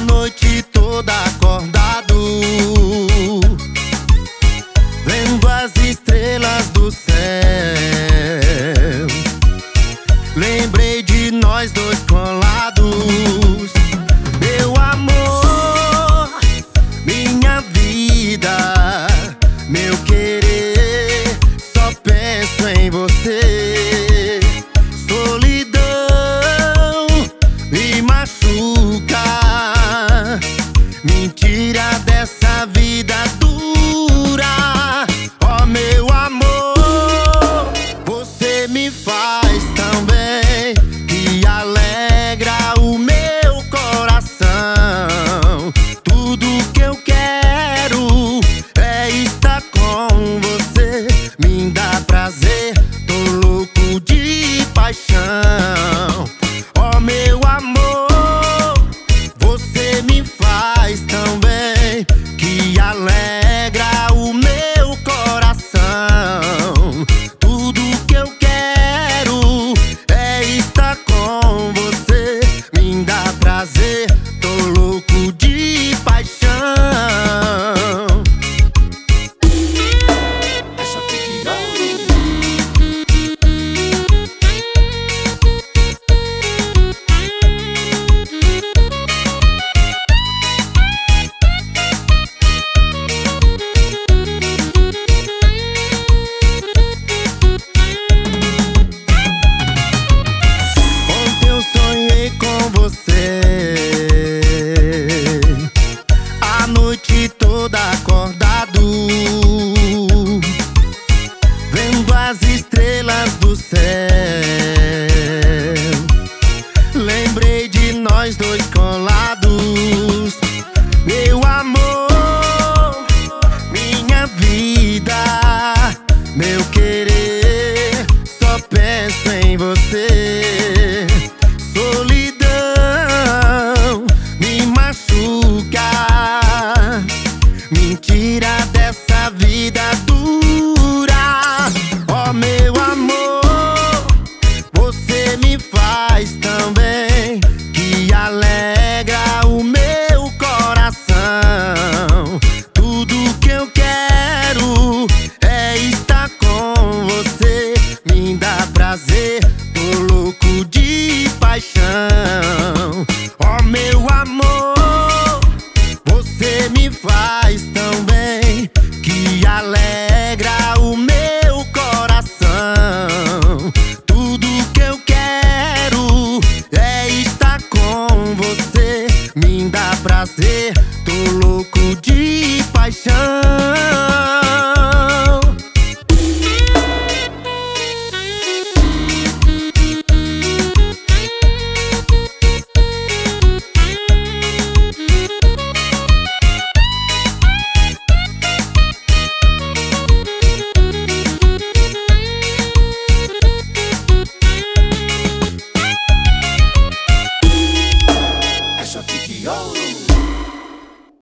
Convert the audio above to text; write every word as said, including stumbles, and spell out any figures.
noite toda acordado, vendo as estrelas do céu. Lembrei de nós dois colados, meu amor, minha vida, meu querer, só penso em você. Solidão me machuca, mentira dessa vida dura. Ó, meu amor, você me faz tão bem que alegra o meu coração. Tudo que eu quero é estar com você, me dá prazer, tô louco de paixão. Ó, meu amor, você me faz tão bem que alegra o meu coração. Tudo que eu quero é estar com você, me dá prazer, tô louco de paixão. Ontem eu sonhei com você, a noite toda acordado, vendo as estrelas do céu. Lembrei de nós dois colados, meu amor, minha vida, meu querer, só penso em você. Solidão me machuca, mentira dessa vida dura. Ó, meu amor, você me faz tão bem que alegra o meu coração. Tudo que eu quero é estar com você, me dá prazer, tô louco de paixão. Ó, meu amor, você me faz tão bem que alegra o meu coração. Tudo que eu quero é estar com você, me dá prazer,